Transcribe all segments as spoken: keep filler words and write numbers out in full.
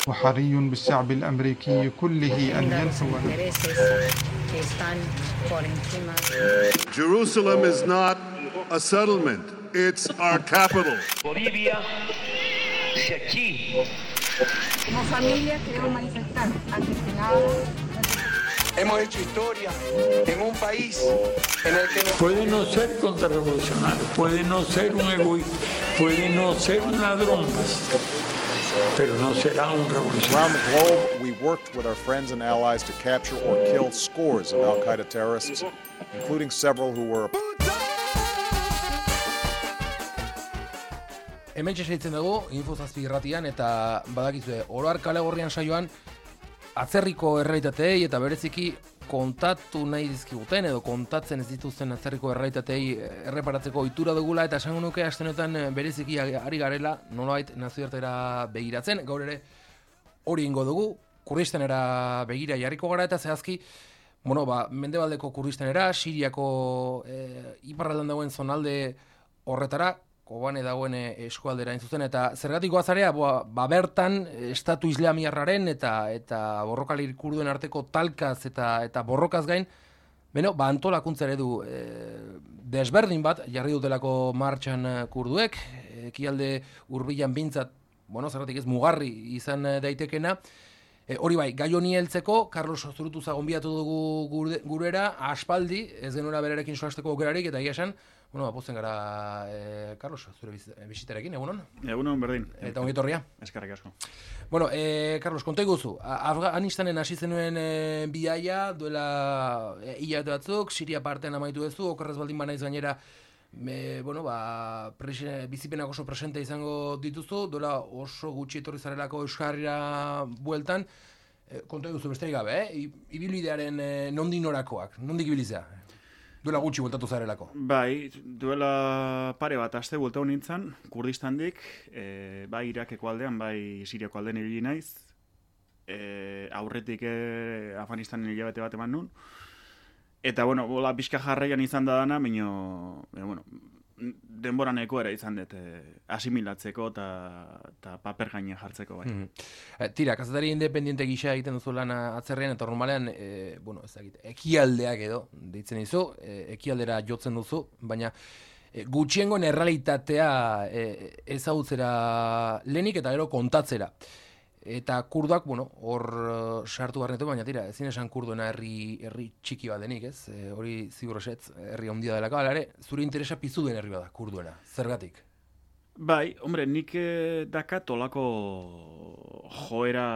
وحري بالشعب الأمريكي كله أن ينسوا. Jerusalem is not a settlement, it's our capital. Bolivia, si aquí. Como familia queremos manifestar antes que nada. Hemos hecho historia en un país en el que no... Puede no ser contrarrevolucionario, puede no ser un egoísta, puede no ser un ladrón, pero no será un revolucionario. Around the globe, we worked with our friends and allies to capture or kill scores of al-Qaeda terrorists, including several who were... Hemen txesaitzen dugu, Infozazpi irratian, eta badakizue, Oroar Kale Gorrian saioan, atzerriko errealitatei eta bereziki kontatu nahi dizkiguten edo kontatzen ez dituzten atzerriko errealitatei erreparatzeko ohitura dugula, eta esango nuke aste honetan bereziki ari garela nolabait nazioartera begiratzen. Gaur ere hori ingo dugu, Kurdistanera begira jarriko gara, eta zehazki bueno, ba, mendebaldeko Kurdistanera, Siriako e, iparraldean dagoen zonalde horretara, Kobane dagoen eskualdera intzuzen, eta zergatik goazarea, ba, bertan estatu islamiarraren eta eta borrokalir kurduen arteko talkaz eta eta borrokaz gain, beno, ba, antolakuntza eredu e, desberdin bat jarri dutelako martxan kurduek, ekialde hurbilan bintzat, bueno, zergatik ez mugarri izan daitekena. E, hori bai, gai honi heltzeko, Carlos Zurutuza gonbidatu dugu gure, gurera, aspaldi, ez genuela berarekin solasteko aukerarik, eta egia esan, bueno, aposten gara, e, Carlos, zure bisitarekin, egunon? Egunon, berdin. Eta ongi etorria? Eskerrik asko. Bueno, e, Carlos, konta iguzu, Afganistanen hasi zenuen e, bidaia, duela e, hilabete batzuk, Siria partean amaitu duzu, okerrez baldin banaiz gainera, Me, bueno, ba, presen, bizipenak oso presente izango dituzu, dola oso gutxi etorri zarelako Euskarrira bueltan, e, konta duzu besterik gabe, eh? Ibilbidearen e, nondik norakoak, nondik ibilizea? Duela gutxi bueltatu zarelako. Bai, duela pare bat aste bueltatu nintzen, Kurdistandik, e, bai Irakeko aldean, bai Siriako aldean ibili naiz, e, aurretik e, Afganistanen hilabete bat eman nun, eta, bueno, bola pixka jarraian izan da dana, baina, bueno, denbora neko era izan dut, eh, asimilatzeko eta paper gainean jartzeko, bai. Mm-hmm. Tira, kazetari independiente gisa egiten duzu lan atzerrian, eta normalean, e, bueno, ez dakit, ekialdeak edo, deitzen dizu, e, ekialdera jotzen duzu, baina e, gutxiengoen errealitatea e, ezagutzera lehenik eta gero kontatzera. Eta kurduak, bueno, hor uh, sartu barnetu, baina tira, ezin esan kurduena herri, herri txiki bat denik, ez? E, hori zigur esetz, herri handia delako, ala ere, zure interesa piztu den herri bat da, kurduena, zergatik? Bai, hombre, nik eh, dakat olako joera,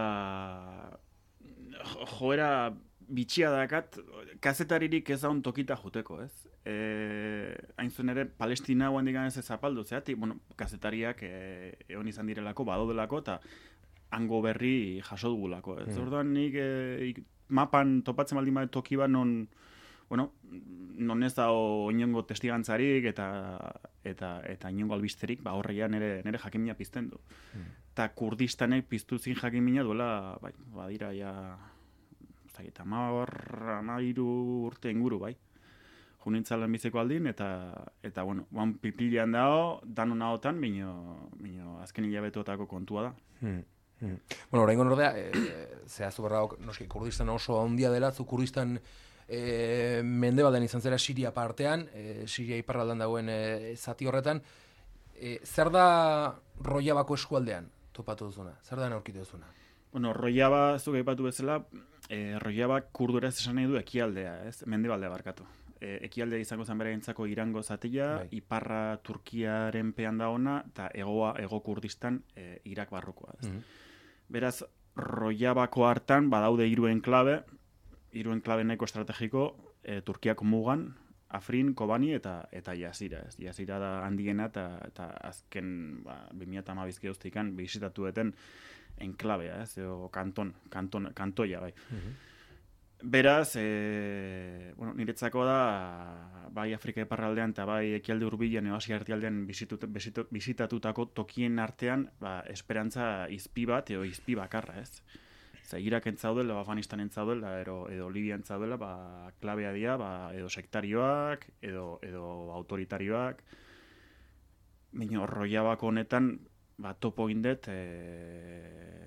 joera bitxia dakat, kazetaririk ez daun tokita juteko, ez? E, hain zuen ere, Palestina guan digan ez zapaldu, zeatik, bueno, kazetariak eh, egon izan direlako, badodelako, eta hango berri jaso dugulako. Ez mm. orduan nik e, mapan topatzen baldin bat toki bat non, bueno, non ez da inongo testigantzarik eta eta eta inongo albisterik, ba horreia nere nere jakimina pizten du. Mm. Ta Kurdistanek piztu zin jakimina duela, bai, badira ja ez dakit hamairu urte inguru, bai. Junintzalan bizeko aldin eta eta bueno, ban pipilean dago, danon ahotan, bino bino azken hilabetotako kontua da. Mm. Hmm. Bueno, oraingo ordea, e, zehaztu berra, noski, Kurdistan oso handia dela, zu Kurdistan e, mendebaldean izan zera Siria partean, e, Siria iparraldan dagoen e, zati horretan, e, zer da Rojavako eskualdean topatu duzuna? Zer da aurkitu duzuna? Bueno, Rojava, zuk aipatu bezala, e, Rojava kurduraz esan nahi du ekialdea, ez? Mendebaldea barkatu. E, ekialdea izango zen berentzako Irango zatia, bai. Iparra Turkiaren pean da ona, eta egoa, ego Kurdistan e, Irak barrukoa, ez? Mm-hmm. Beraz, Rojavako hartan badaude hiru enklabe, hiru enklabe nahiko estrategiko, e, Turkiako mugan, Afrin, Kobani eta eta Yazira, ez? Yazira da handiena eta eta azken, ba, bi mila hamabi geroztikan bisitatueten enklabea, ez? Edo kanton, kanton, kantoia, bai. Mm-hmm. Beraz, e, bueno, niretzako da, bai Afrika iparraldean eta bai ekialde hurbilean edo Asia erdialdean bisitatutako tokien artean, ba, esperantza izpi bat edo izpi bakarra, ez? Zer, Irak entzaudela, Afganistan entzaudela, edo, edo Libia entzaudela, ba, klabea dira, ba, edo sektarioak, edo, edo autoritarioak. Baina Rojavako honetan, ba, topo indet, e,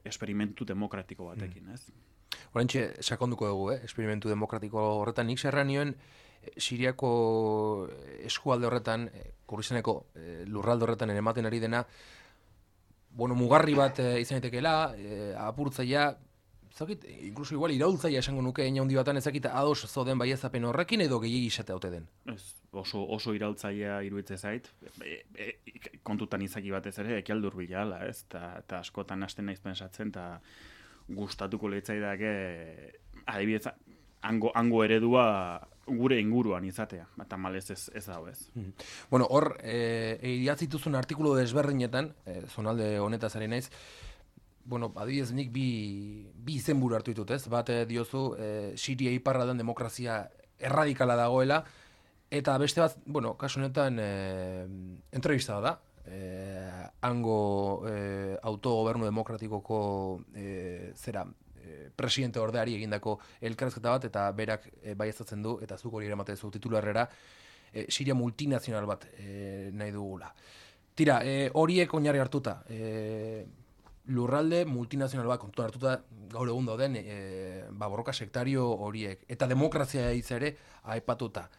esperimentu demokratiko batekin, ez? Horentxe, sakonduko dugu, eh? Esperimentu demokratiko horretan, nik zerra nioen, Siriako eskualde horretan, Kurdistaneko lurralde horretan ere ematen ari dena, bueno, mugarri bat e, izan daitekeela, e, apurtzaia, zakit, inkluso igual iraultzaia esango nuke eina handi batan ezakita ados zoden baiezapen horrekin edo gehiagi isate haute den. Ez, oso, oso iraultzaia iruditzen zait, e, e, kontutan izaki batez ere, ekialdur bilala, ez, eta askotan hasten naiz pensatzen, eta gustatuko leitzaidake, adibidez, hango, hango eredua gure inguruan izatea, eta malez ez, ez dago ez. Mm. Bueno, hor, e, idatzituzun artikulu desberdinetan, e, zonalde honetaz ari naiz, bueno, adibidez nik bi, bi izenburu hartu ditut, ez? Bat diozu, e, Siria iparra den demokrazia erradikala dagoela, eta beste bat, bueno, kasu honetan, e, entrevista da, e, hango e, autogobernu demokratikoko e, zera, presidente ordeari egindako elkarrezketa bat, eta berak e, baieztatzen du, eta zuk hori eramaten zu titularrera, e, Siria multinazional bat e, nahi dugula. Tira, e, horiek oinarri hartuta, e, lurralde multinazional bat kontuan hartuta gaur egun dauden e, ba, borroka sektario horiek, eta demokrazia hitz ere aipatuta.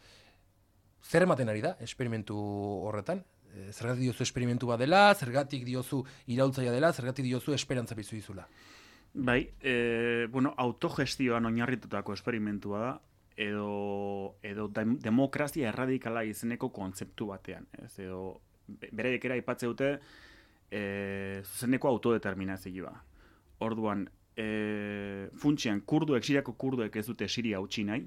Zer ematen ari da, esperimentu horretan? E, zergatik diozu esperimentu bat dela, zergatik diozu iraultzaia dela, zergatik diozu esperantza bizu dizula? Bai, e, bueno, autogestioan oinarritutako esperimentua da, edo, edo demokrazia erradikala izeneko kontzeptu batean. Ez, edo, beraiek era aipatze dute, e, zuzeneko autodeterminazioa. Orduan, e, funtsian, kurduek, Siriako kurduek ez dute Siria utzi nahi,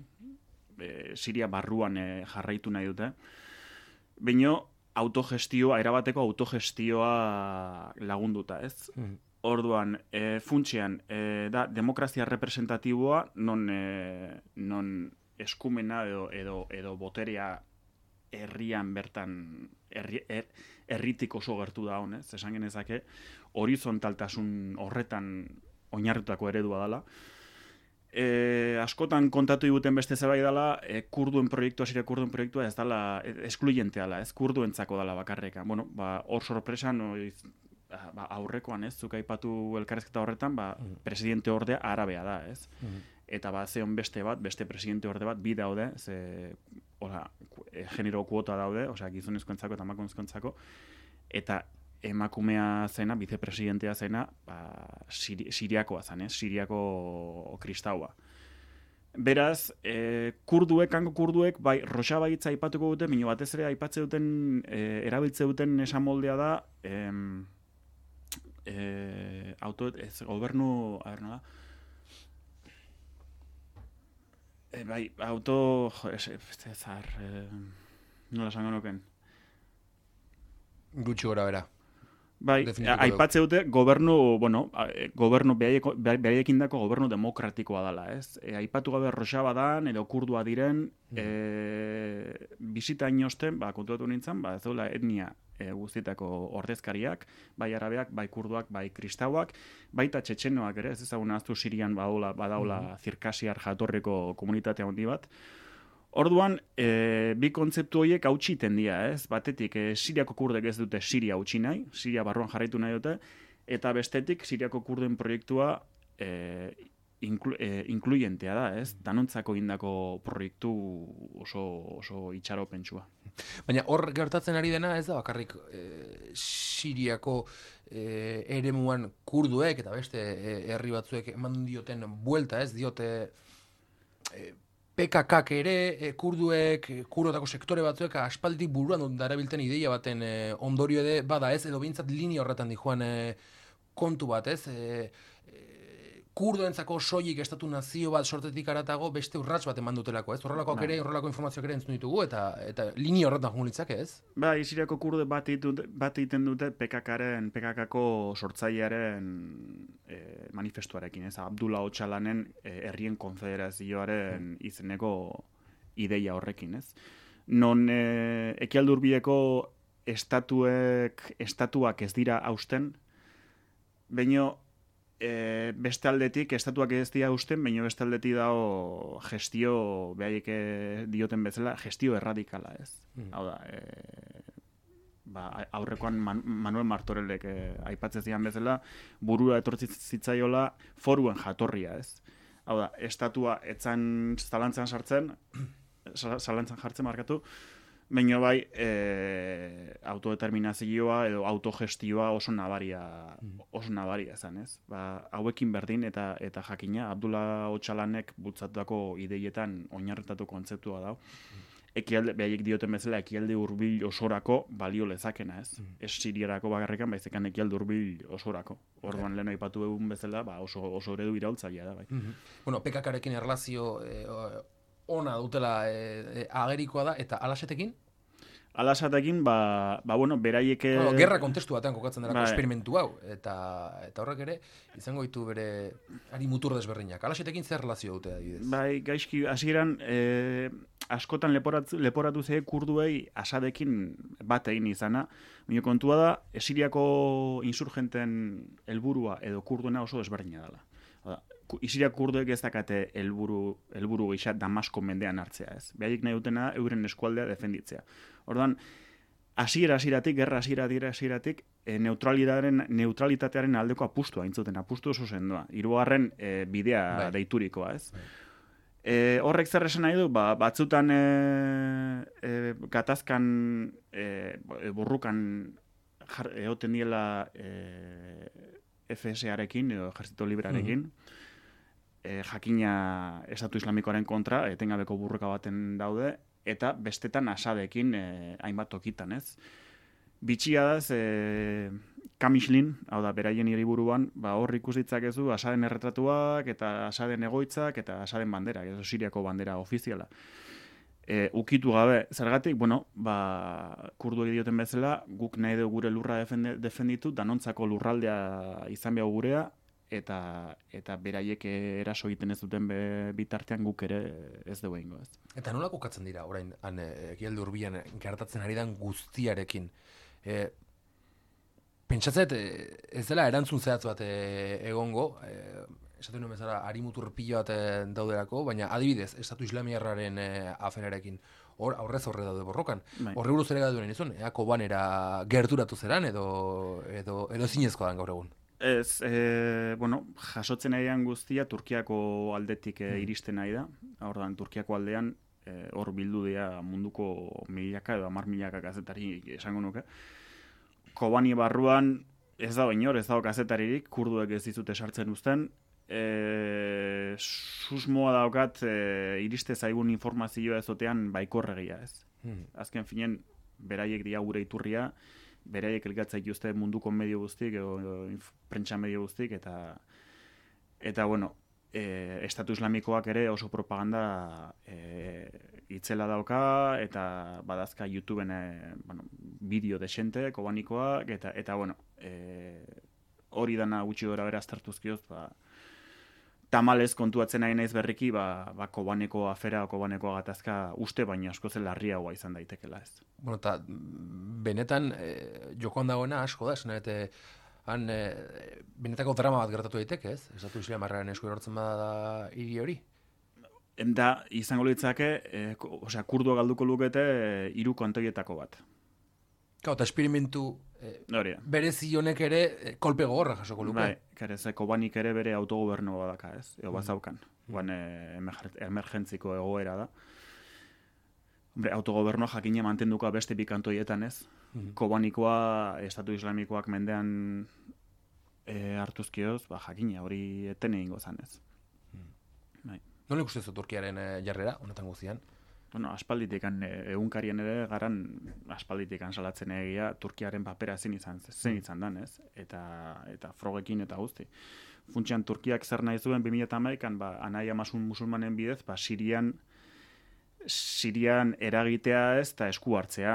e, Siria barruan e, jarraitu nahi dute, baina autogestioa, erabateko autogestioa lagunduta, ez? Mm. Orduan, e, funtsian, e, da demokrazia representatiboa non, e, non eskumena edo, edo, edo boterea herrian bertan, herri, er, herritik oso gertu da honez, esan genezake, horizontaltasun horretan oinarritutako eredua dela. E, askotan kontatu diguten beste zerbait dela, e, kurduen proiektua, Siria kurduen proiektua ez dela, eskluyentea dela, ez kurduentzako dela bakarreka. Bueno, ba, hor sorpresan, noiz, ba, aurrekoan ez, zuk aipatu elkarrezketa horretan, ba, mm. presidente ordea arabea da, ez? Mm. Eta ba, zeon beste bat, beste presidente orde bat, bi daude, ze, ora, genero kuota daude, osea, gizonezkoentzako eta emakumezkoentzako, eta emakumea zena, vicepresidentea zena, ba, Siri, Siriakoa zen, ez? Siriako kristaua. Beraz, e, kurduek, hango kurduek, bai, Rojabaitza aipatuko dute, minu batez ere aipatze duten, e, erabiltze duten esan moldea da, em, E, auto, ez, gobernu, a ver, nola? E, bai, auto, jo, ez, ez, zar, e, nola esango nuken? Gutxi gora bera. Bai, aipatze dute, gobernu, bueno, gobernu, behaiekin dako gobernu demokratikoa dela, ez? E, aipatu gabe Rojava dan, edo kurdua diren, mm. e, bisita inosten, ba, kontuatu nintzen, ba, ez dela etnia e, guztietako ordezkariak, bai arabeak, bai kurduak, bai kristauak, baita txetxenoak ere, ez ezagun ahaztu Sirian badaula, badaula mm. zirkasiar jatorreko komunitatea handi bat. Orduan, e, bi kontzeptu horiek hautsi tendia, ez? Batetik, e, Siriako kurdek ez dute Siria hautsi nahi, Siria barruan jarraitu nahi dute, eta bestetik, Siriako kurden proiektua e, inklu, e, inkluyentea da, ez? Danontzako indako proiektu oso, oso itxaropentsua. Baina hor gertatzen ari dena, ez da bakarrik e, Siriako e, eremuan kurduek eta beste e, herri batzuek eman dioten buelta, ez? Diote e, P K K ere, e, kurduek, kurdotako sektore batzuek aspaldik buruan darabilten ideia baten e, ondorio ede bada ez, edo bintzat linea horretan di joan e, kontu bat ez, e, e, kurdoentzako soilik estatu nazio bat sortetik aratago beste urrats bat eman dutelako ez, horrelakoak ere, horrelako informazioak ere entzun ditugu, eta, eta linea horretan joan litzake ez? Ba, Siriako kurde bat egiten dute P K K-ren, P K K-ko sortzailearen e, manifestuarekin, ez? Abdullah Öcalanen e, herrien konfederazioaren izeneko ideia horrekin, ez? Non e, ekialdurbieko estatuek, estatuak ez dira hausten, baino e, beste aldetik estatuak ez dira hausten, baino beste aldetik dago gestio, behaiek dioten bezala, gestio erradikala, ez? Mm. Hau da, e, ba, aurrekoan Man, Manuel Martorellek eh, aipatzen zian bezala, burura etortzi zitzaiola foruen jatorria, ez? Hau da, estatua etzan zalantzan sartzen, zalantzan jartzen markatu, baina bai e, autodeterminazioa edo autogestioa oso nabaria, oso nabaria zen, ez? Ba, hauekin berdin eta eta jakina, Abdullah Öcalanek bultzatutako ideietan oinarritatu kontzeptua da. Ekialde, behaiek dioten bezala, ekialde hurbil osorako balio lezakena, ez? Mm. Ez Siriarako bakarrikan, baizekan ekialde hurbil osorako. Orduan lehen aipatu egun bezala, ba, oso, oso eredu iraultzailea da, bai. Mm-hmm. Bueno, P K K-rekin erlazio eh, ona dutela eh, agerikoa da, eta Alasetekin? Alasatekin, ba, ba bueno, beraiek... Bueno, gerra kontestu batean kokatzen delako ba, esperimentu hau, eta, eta horrek ere, izango ditu bere ari mutur desberdinak. Alasetekin zer relazio dute adibidez? Bai, gaizki, hasieran eh, askotan leporatu, leporatu ze kurduei Asadekin bat egin izana, baina kontua da, Siriako insurgenten helburua edo kurduena oso desberdina dela. Siriako kurduek ez dakate helburu helburu gisa Damasko mendean hartzea, ez. Behaiek nahi dutena euren eskualdea defenditzea. Orduan, hasiera hasieratik, gerra hasiera hasieratik, e, neutralitatearen neutralitatearen aldeko apustua intzuten, apustu oso sendoa. Hirugarren e, bidea bai. Deiturikoa, ez. Bai. E, horrek zer esan nahi du, ba, batzutan e, e, gatazkan e, burrukan jar, egoten diela e, F S A-rekin edo Ejertzito Librearekin, mm-hmm. E, jakina Estatu Islamikoaren kontra, etengabeko burruka baten daude, eta bestetan Asadekin e, hainbat tokitan, ez? Bitxia da, e, Kamislin, hau da, beraien hiriburuan, ba, hor ikus ditzakezu Asaden erretratuak, eta Asaden egoitzak, eta Asaden bandera, edo Siriako bandera ofiziala. E, ukitu gabe, zergatik, bueno, ba, kurduek dioten bezala, guk nahi dugu gure lurra defende, defenditu, danontzako lurraldea izan behar gurea, eta eta beraiek eraso egiten ez duten be, bitartean guk ere ez dugu egingo, ez. Eta nola kokatzen dira orain han ekialde hurbilan gertatzen ari den guztiarekin? E, pentsatzet ez dela erantzun zehatz bat e, egongo, e, esatu nuen bezala harimutur pilo bat e, dauderako, baina adibidez, Estatu Islamiarraren e, aferarekin, hor aurrez horre daude borrokan. Bai. Horre buruz ere gadu nizun, ea Kobanera gerturatu zeran edo, edo, edo zinezkoa dan gaur egun? Ez, e, bueno, jasotzen nahian guztia Turkiako aldetik e, iristen nahi da. Ordan Turkiako aldean e, hor bildu dira munduko milaka edo hamar milaka kazetari esango nuke. Kobani barruan ez da inor, ez da kazetaririk, kurduek ez dizute sartzen uzten. E, susmoa daukat e, iriste zaigun informazioa ezotean baikorregia, ez. Hmm. Azken finen, beraiek dira gure iturria, beraiek elgatzaik uste munduko medio guztik, edo prentsa medio guztik, eta, eta bueno, e, Estatu Islamikoak ere oso propaganda e, itzela dauka, eta badazka YouTubeen e, bueno, bideo desente, kobanikoak, eta, eta bueno, e, hori dana gutxi gora bera aztertuzkioz, ba, tamalez kontuatzen nahi naiz berriki, ba, ba Kobaneko afera, Kobaneko gatazka uste baina asko zen larriagoa izan daitekela, ez. Bueno, eta benetan e, jokoan dagoena asko da, esan eta han e, benetako drama bat gertatu daiteke, ez? Estatu Islamiarraren esku erortzen bada hiri hori? Da, izango litzake, e, osea, kurduak galduko lukete hiru kontoietako bat. Kau, eta esperimentu e, berezi honek ere e, kolpe gogorra jasoko luke. Bai, kare, ze Kobanik ere bere autogobernu badaka, ez? Ego bazaukan. Mm. Guan e, emergentziko egoera da. Hombre, autogobernua jakina mantenduko beste bikantoietan, ez? Mm. Kobanikoa, Estatu Islamikoak mendean e, hartuzkioz, ba, jakina hori eten egingo zan, ez? Mm. Bai. Nola ikustezu Turkiaren e, jarrera, honetan guztian? Bueno, aspalditikan, egunkarien ere, garan aspalditikan salatzen egia, Turkiaren papera zen izan, zen izan dan, ez? Eta, eta frogekin eta guzti. Funtsian, Turkiak zer nahi zuen, bi mila hamaikan, ba, anai amasun musulmanen bidez, ba, Sirian, Sirian eragitea ez, eta esku hartzea.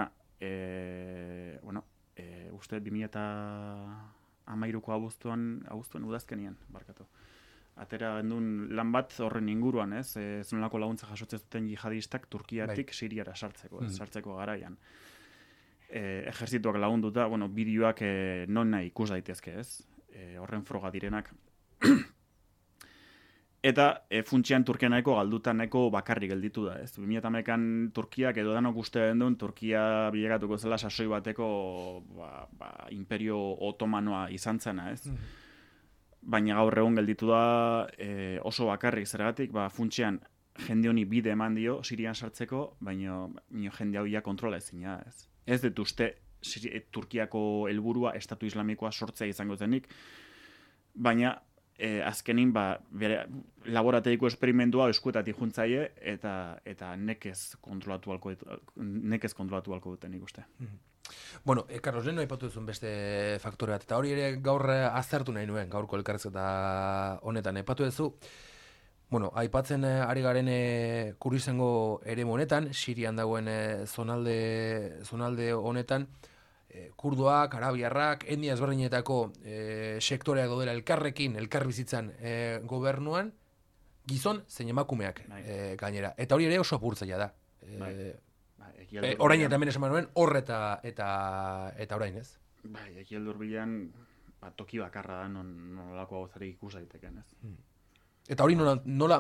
E, bueno, e, uste, bi mila hamairuko abuztuan, abuztuan udazkenian, barkatu. Atera gendun lan bat horren inguruan, ez? E, Zenolako laguntza jasotzen zuten jihadistak Turkiatik bai. Siriara sartzeko, ez? Mm. Sartzeko garaian. E, ejerzituak lagunduta, bueno, bideoak e, non nahi ikus daitezke, ez? E, horren froga direnak. Eta e, funtsian Turkia nahiko galduta nahiko bakarrik gelditu da, ez? bi mila hamaikan Turkiak edo danok uste den duen, Turkia bilegatuko zela sasoi bateko ba, ba, imperio otomanoa izan zena, ez? Mm. Baina gaur egun gelditu da e, oso bakarrik zergatik, ba, funtsian jende honi bide eman dio Sirian sartzeko, baina jende hau ja kontrola ezina, ez? Ez dut uste Turkiako helburua estatu islamikoa sortzea izango zenik, baina E, azkenin ba, bere laborategiko esperimentua eskuetatik juntzaile eta eta nekez kontrolatu alko nekez kontrolatu alko duten ikuste. Mm-hmm. Bueno, e, Carlos, lehen aipatu duzun beste faktore bat, eta hori ere gaur aztertu nahi nuen, gaurko elkarrizketa honetan aipatu duzu. Bueno, aipatzen ari garen e, Kurdistango eremu honetan, Sirian dagoen e, zonalde zonalde honetan, kurdoak, arabiarrak, etnia ezberdinetako e, sektoreak daudela elkarrekin, elkarbizitzan e, gobernuan, gizon zein emakumeak e, gainera. Eta hori ere oso apurtzaia da. E, bai. Ba, e, orain eta hemen esan nuen, hor eta, eta, eta orain, ez? Bai, ekialde hurbilan ba, toki bakarra da, non, nolako gauzarik ikus daiteken, ez? Hmm. Eta hori nola, nola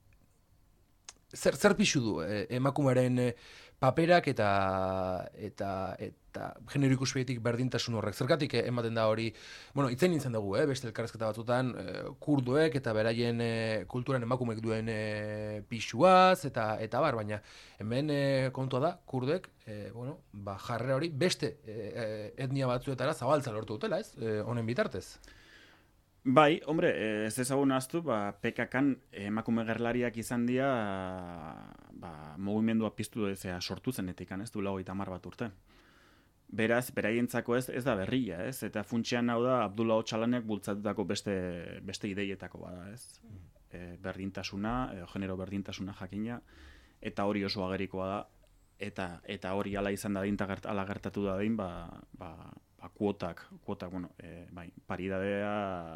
zer, zer pixu du e, emakumearen e, paperak eta eta eta genero ikuspegitik berdintasun horrek. Zergatik ematen da hori, bueno, itzen nintzen dugu, eh, beste elkarrezketa batzutan, eh, kurduek eta beraien eh, kulturan emakumek duen eh, pixuaz eta eta bar, baina hemen eh, kontua da, kurduek, eh, bueno, ba, jarrera hori beste eh, etnia batzuetara zabaltza lortu dutela, ez? Eh, honen bitartez. Bai, hombre, ez ezagun ahaztu, ba, P K K-an emakume gerlariak izan dira ba, mugimendua piztu ezea sortu zenetik, ez du hogeita hamar bat urte. Beraz, beraientzako ez, ez da berria, ez? Eta funtsian hau da Abdullah Öcalanek bultzatutako beste, beste ideietako bada, ez? E, berdintasuna, e, genero berdintasuna jakina, eta hori oso agerikoa da, eta eta hori ala izan da dinta gert, ala gertatu da din, ba, ba, ba kuotak, kuotak, bueno, e, bai, paridadea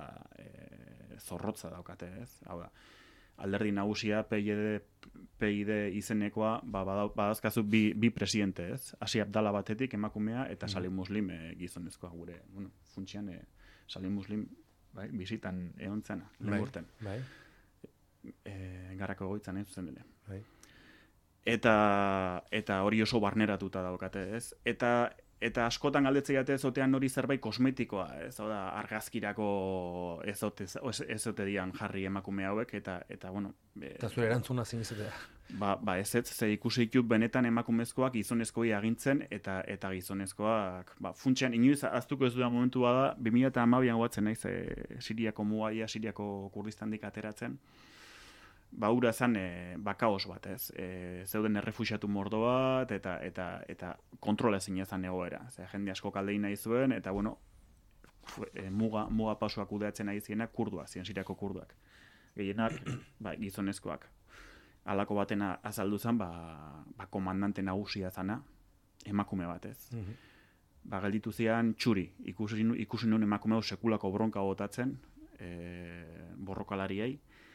e, zorrotza daukate, ez? Hau da, alderdi nagusia P I D, P I D izenekoa, ba, badazkazu bi, bi presidente, ez? Hasi Abdala batetik emakumea eta Salim Muslim e, gizonezkoa gure, bueno, funtsian e, Salim Muslim, bai, bizitan egon zena, lehen urten. Bai. E, garako goitzan ez zen ere. Bai. Eta, eta hori oso barneratuta daukate, ez? Eta Eta askotan galdetzea jate zotean hori zerbait kosmetikoa, ez da argazkirako ezote ezote dian jarri emakume hauek eta eta bueno, eta zure erantzuna zein izatea. Ba, ba ez ez ze ikusi ditut benetan emakumezkoak gizonezkoei agintzen eta eta gizonezkoak, ba funtsian inoiz aztuko ez dudan momentu bada bi mila hamabian goatzen naiz e, Siriako mugaia, Siriako Kurdistandik ateratzen. Ba ura zen e, bakaos bat, ez? E, zeuden errefuxiatu mordo bat eta eta eta kontrola ezin izan egoera. Ze jende asko kaldein nahi zuen eta bueno, e, muga muga pasoak kudeatzen nahi ziena kurduak, ziren Siriako kurduak. Gehienak ba, gizonezkoak. Halako batena azaldu zen, ba, ba komandante nagusia zana, emakume bat, ez? Mm-hmm. Ba gelditu zian txuri, ikusi ikusi nun emakume hau sekulako bronka botatzen, e, borrokalariei.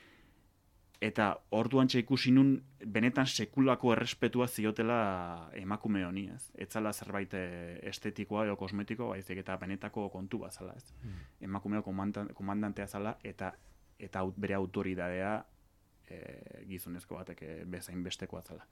Eta orduantxe ikusi nun benetan sekulako errespetua ziotela emakume honi, ez? Etzala zerbait estetikoa edo kosmetikoa, baizik eta benetako kontu bat zala, ez? Mm. Emakumeo komandantea zala eta eta bere autoridadea e, gizonezko batek bezain bestekoa zala.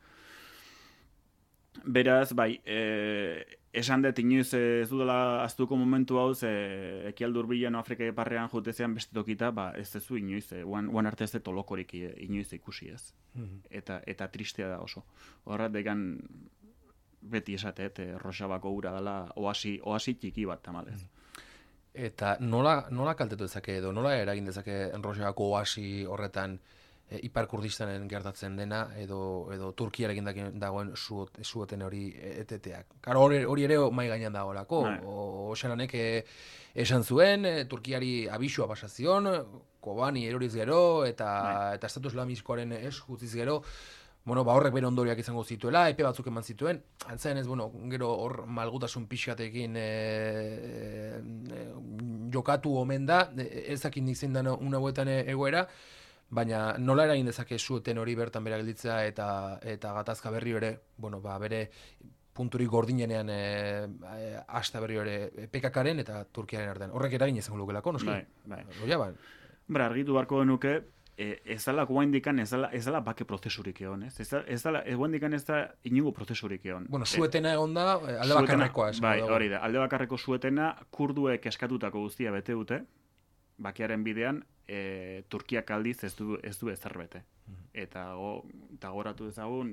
Beraz, bai, e, esan dut inoiz ez dudala aztuko momentu hau, ze ekialde hurbilean Afrika iparrean jotezean beste tokita, ba, ez dezu inoiz, uan, uan arte ez dut olokorik inoiz ikusi ez. Mm-hmm. Eta, eta tristea da oso. Horrat degan beti esatet, e, Rojavako ura dela oasi, oasi txiki bat tamalez. Mm-hmm. Eta nola, nola kaltetu dezake edo, nola eragin dezake Rojavako oasi horretan E, Ipar Kurdistanen gertatzen dena edo edo Turkiarekin dagoen suoten hori eteteak. Claro, hori, hori ere mai gainean dagoelako. Oxalanek e, esan zuen e, Turkiari abisua pasa zion, Kobani eroriz gero eta Mai. eta Estatu Islamikoaren es gutziz gero, bueno, ba horrek bere ondoriak izango zituela, epe batzuk eman zituen. Antzaen ez, bueno, gero hor malgutasun pixatekin e, e, jokatu omen da, ezakin nik zein da una huetan egoera, baina nola eragin dezake sueten hori bertan bera gelditzea eta eta gatazka berri ere, bueno, ba bere punturik gordinenean eh e, hasta berri ere P K K-ren eta Turkiaren artean. Horrek eragin izango lukelako, noski. Bai, bai. Oia, ba. Bra, argitu barko genuke, e, ez dala guaindikan, ez dala, ez dala bake prozesurik egon, ez? Ez, ez dala, ez guaindikan ez da inugo prozesurik egon. Bueno, suetena egon da, alde bakarrekoa. Bai, hori da, alde bakarreko suetena, kurduek eskatutako guztia bete dute, bakearen bidean, e, Turkiak aldiz ez du, ez du ezer bete. Eta, go, eta goratu dezagun,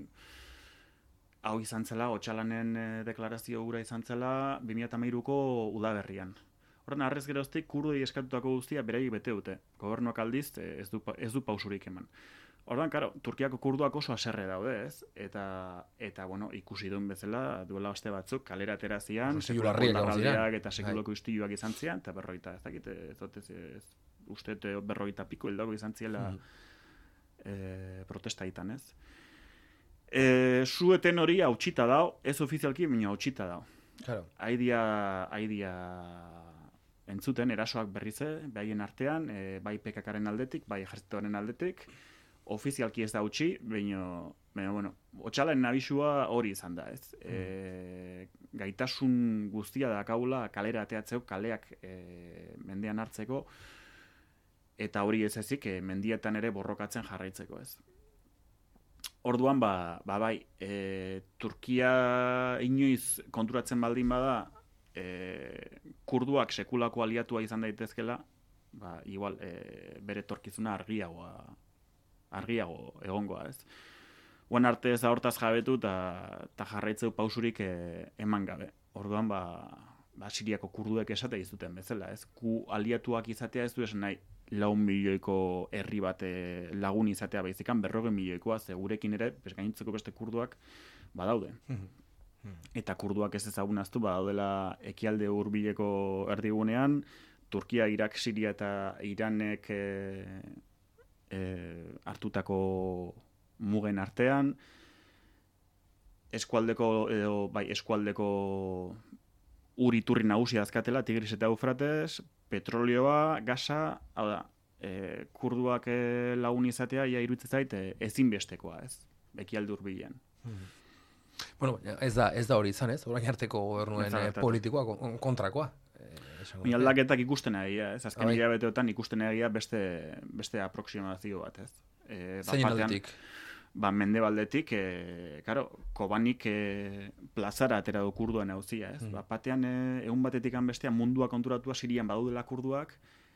hau izan zela, Otsalanen e, deklarazio gura izan zela, bi mila hamairuko udaberrian. Horren, arrez geroztik, kurduei eskatutako guztia beraiek bete dute. Gobernuak aldiz ez du, ez du pausurik eman. Ordan, karo, Turkiako kurduak oso haserre daude, ez? Eta, eta bueno, ikusi duen bezala, duela aste batzuk, kalera aterazian, sekulako larraldiak eta sekulako istiluak izan zian, eta berroita, ez dakit, ez dut ez, ez, uste berroita piko hildago izan ziela mm. e, protesta itan, ez? E, sueten hori hautsita dao, ez ofizialki, baina hautsita dao. Claro. Haidia, haidia entzuten, erasoak berrize, behaien artean, e, bai P K K-ren aldetik, bai ejertzitoaren aldetik, ofizialki ez da utzi, baina, baina, bueno, Otsalaren abisua hori izan da, ez? Mm. E, gaitasun guztia da kaula kalera ateatzeko, kaleak e, mendean hartzeko, eta hori ez ezik, e, mendietan ere borrokatzen jarraitzeko, ez? Orduan, ba, ba bai, e, Turkia inoiz konturatzen baldin bada, e, kurduak sekulako aliatua izan daitezkela, ba, igual, e, bere torkizuna argiagoa, argiago egongoa, ez. Oan arte ez da hortaz jabetu eta jarraitzeu pausurik e, eman gabe. Orduan, ba, ba Siriako kurduek esate izuten bezala, ez. Ku aliatuak izatea ez du esan nahi, lau milioiko herri bat lagun izatea baizikan, berroge milioikoa, ze gurekin ere, gainontzeko beste kurduak badaude. Eta kurduak ez ezagunaztu, badaudela ekialde hurbileko erdigunean, Turkia, Irak, Siria eta Iranek e, e, hartutako mugen artean, eskualdeko, edo, bai, eskualdeko uriturri nagusia azkatela, Tigris eta Eufrates, petrolioa, gasa, hau da, e, kurduak e, lagun izatea, ia iruditzen zait, e, ezinbestekoa, ez, ekialde hurbilean. Mm. Bueno, ez da, ez da hori izan, ez? Orain arteko gobernuen e, politikoa, kontrakoa. Baina aldaketak ikusten egia, ez? Azken hilabeteotan ikusten egia beste, beste aproximazio bat, ez? E, Zein aldetik? Ba, mendebaldetik, e, karo, Kobanik e, plazara atera du kurduen hauzia, ez? Mm. Ba, batean, e, egun batetik bestea mundua konturatua Sirian badudela kurduak,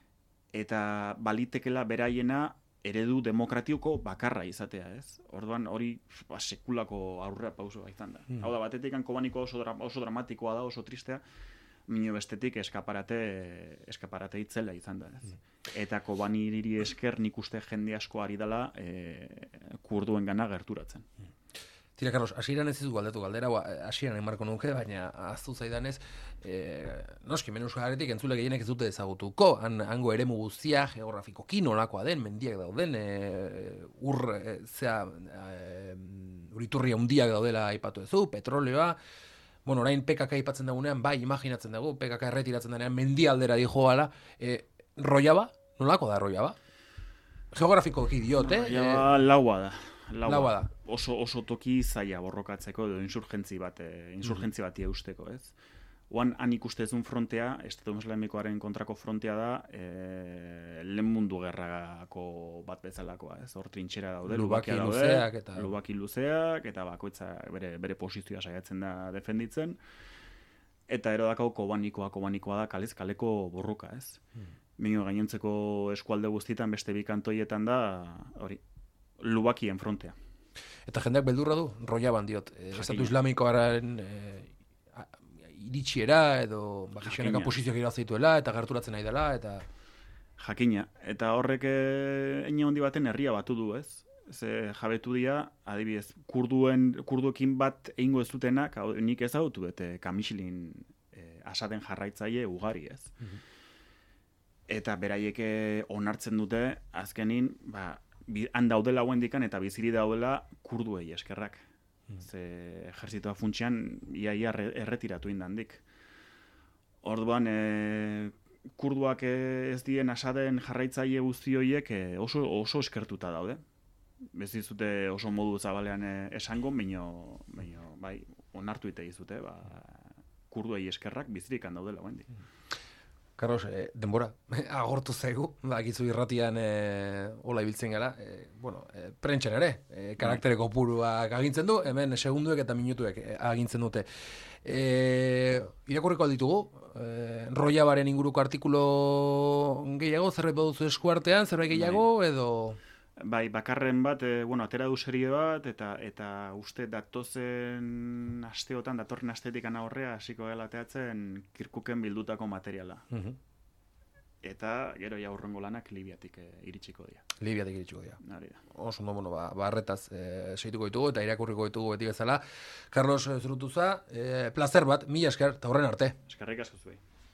eta balitekela beraiena eredu demokratioko bakarra izatea, ez? Orduan, hori ba, sekulako aurrera pauso izan da. Mm. Hau da, batetik Kobaniko oso, dra oso dramatikoa da, oso tristea, mino bestetik eskaparate, eskaparate itzela izan da, ez? Mm. Eta Kobaniri esker nik uste jende asko ari dela e, kurduen gana gerturatzen. Mm. Tira, Carlos, hasieran ez dizu galdetu galdera, hasieran emarko nuke, baina ahaztu zaidanez, e, noski, menuz garetik entzule gehienek ez dute ezagutuko, han, hango eremu guztia, geografikoki nolakoa den, mendiak dauden, e, ur, e, zea, e, uriturria hundiak daudela aipatu ezu, petroleoa, bueno, orain P K K aipatzen dagunean, bai, imaginatzen dugu, P K K erretiratzen denean, mendialdera dijoala, e, Rojava, nolako da Rojava? Geografikoki diot, eh? Rojava e, laua da. Laua. Laua da. Oso, oso toki zaila borrokatzeko, edo insurgentzi bat, insurgentzi bat eusteko, ez? Oan, han ikustezun frontea, Estatu Islamikoaren kontrako frontea da, e, lehen mundu gerrako bat bezalakoa, ez? Hor trintxera daude, lubaki daude, luzeak, eta... lubaki luzeak, eta bakoitza bere, bere posizioa saiatzen da defenditzen, eta ero dakau Kobanikoa, Kobanikoa da kalez kaleko borroka, ez? Hmm. Mino gainontzeko eskualde guztietan beste bi kantoietan da, hori, lubakien frontea. Eta jendeak beldurra du, Rojavan diot, e, Estatu Islamikoaren e, iritsiera edo bakizioneka posizioak irazaituela eta gerturatzen nahi dela eta... Jakina, eta horrek eine handi baten herria batu du, ez? Ze jabetu dira, adibidez, kurduen, kurduekin bat egingo ez dutenak, nik ez dautu, eta Kamixlin e, asaden jarraitzaile ugari, ez? Mm-hmm. Eta beraiek onartzen dute, azkenin, ba, han daudela huendikan eta biziri daudela kurduei eskerrak. Ze ejerzitoa funtsean iaia erretiratu indandik. Orduan, e, kurduak ez dien asaden jarraitzaile guzti horiek e, oso, oso eskertuta daude. Ez dizute oso modu zabalean e, esango, baino, baino, bai, onartu ite dizute, ba, kurduei eskerrak bizirikan daudela huendik. Carlos, eh, denbora, agortu zaigu, bakizu irratian eh, hola ibiltzen gara, eh, bueno, eh, prentxan ere, eh, karaktere kopuruak agintzen du, hemen segunduek eta minutuek eh, agintzen dute. Eh, irakurriko ditugu, eh, Rojavaren inguruko artikulo gehiago, zerbait baduzu eskuartean, zerbait gehiago, edo... Bai, bakarren bat, e, bueno, atera du serie bat, eta eta uste datozen asteotan, datorren astetik ana horrea, hasiko dela ateatzen Kirkuken bildutako materiala. Uh-huh. Eta gero ja hurrengo lanak Libiatik e, iritsiko dira. Libiatik iritsiko dira. Hori da. Oso ondo, bueno, ba, barretaz e, segituko ditugu eta irakurriko ditugu beti bezala. Carlos Zurutuza, e, placer bat, mila esker, eta horren arte. Eskerrik asko zuei.